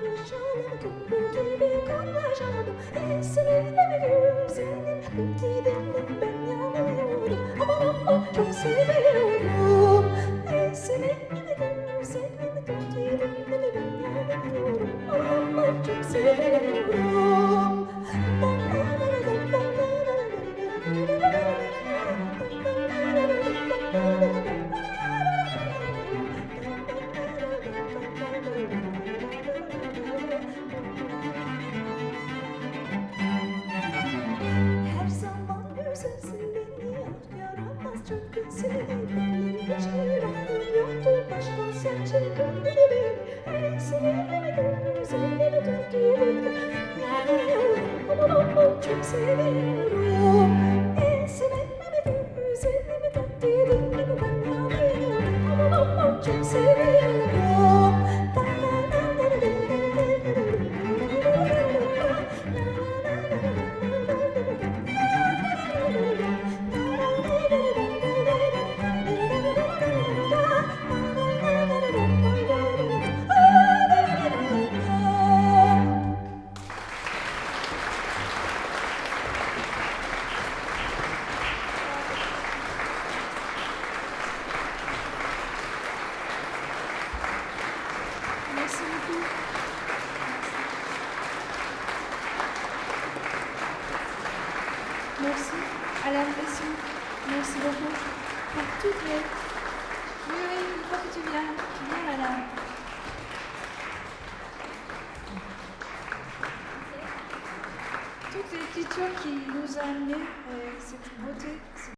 yaşadım, köprü gibi kaynaşalım. Seninle senin gidinle ben yanıyorum. Aman aman çok seviyorum. Seninle senin gidinle ben yanıyorum. Aman aman çok seviyorum. Her zaman güzelsin beni yaramaz çok güzel. Benim hiçbir aklım yoktu başka sen çekildin beni. Seninle güzelliğimi Türkiye'de yanıyorum. Aman aman çok seviyorum. Seninle güzelliğimi Türkiye'de ben yanıyorum. Aman aman çok seviyorum. Merci beaucoup. Merci à l'impression. Merci beaucoup pour toutes les... Oui, oui, il faut que tu viens là-là. Toutes les petites choses qui nous ont amené cette beauté.